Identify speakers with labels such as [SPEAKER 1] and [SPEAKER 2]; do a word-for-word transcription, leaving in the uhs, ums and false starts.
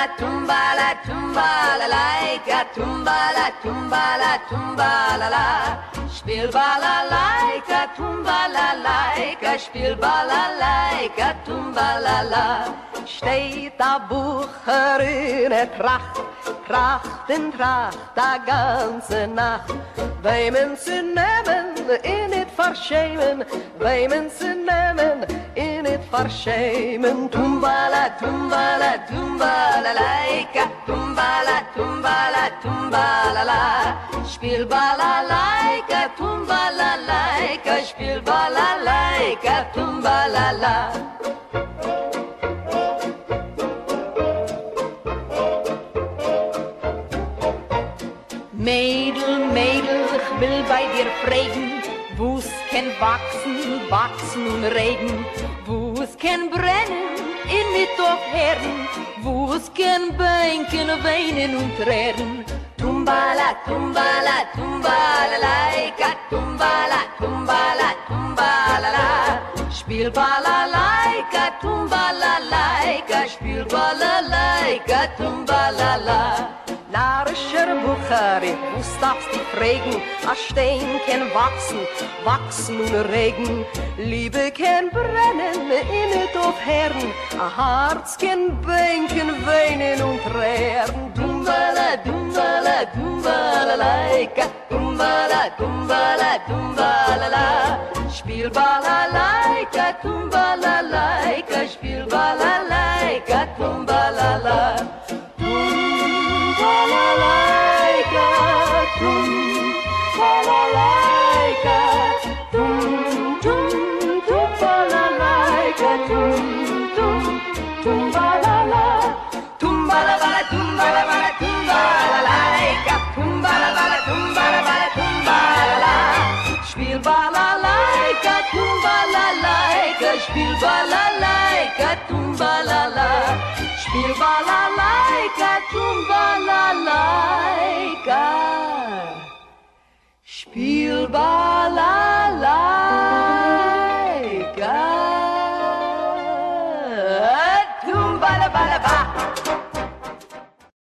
[SPEAKER 1] tumbala, tumbala, laika, tumbala, tumbala, tumbala, spiel balalaika, tumbala, spiel balalaika, tumbala. Steht a Bucher in der Tracht, Tracht in Tracht, a ganze Nacht. Weimen zu nehmen, in it verschämen, weimen zu nehmen, in it verschämen. Tumbala, tumbala, tumbala, laika, tumbala, tumbala, tumbala, la. Spiel balalaika, tumbala, laika, spiel balalaika, tumbala, la. Mädel, Mädel, ich will bei dir fragen, wo's kann wachsen, wachsen und regen, wo's kann brennen, in mit auf Herden, wo's kann bänken, weinen und tränen. Tumbala, tumbala, tumbala, laika, tumbala, tumbala, tumbala, la. Spiel balalaika, tumbala, laika, spiel balalaika, tumbala, la. Narischer Bucherin, wo darfst dich fragen, a Stein kann wachsen, wachsen und regen, Liebe kann brennen, in it auf Herren, a Herz kann bänken, weinen und tränen. Dumbala, dumbala, dumbala, laika, dumbala, dumbala, dumbala, la. Spiel balalaika, tumbala, laika, spiel balalaika, tumbala, la. Balalaika, tum, balalaika, tum, tum, tum, balalaika, tum, tum, tum, balala, tum, balabala, tum, balabala, tum, balalaika, tum, balabala, tum, balabala, tum, balala, spiel balalaika, tum, balalaika, spiel balalaika, tum, balala. Spiel balalaika, tumbala, laika. Spiel balalaika.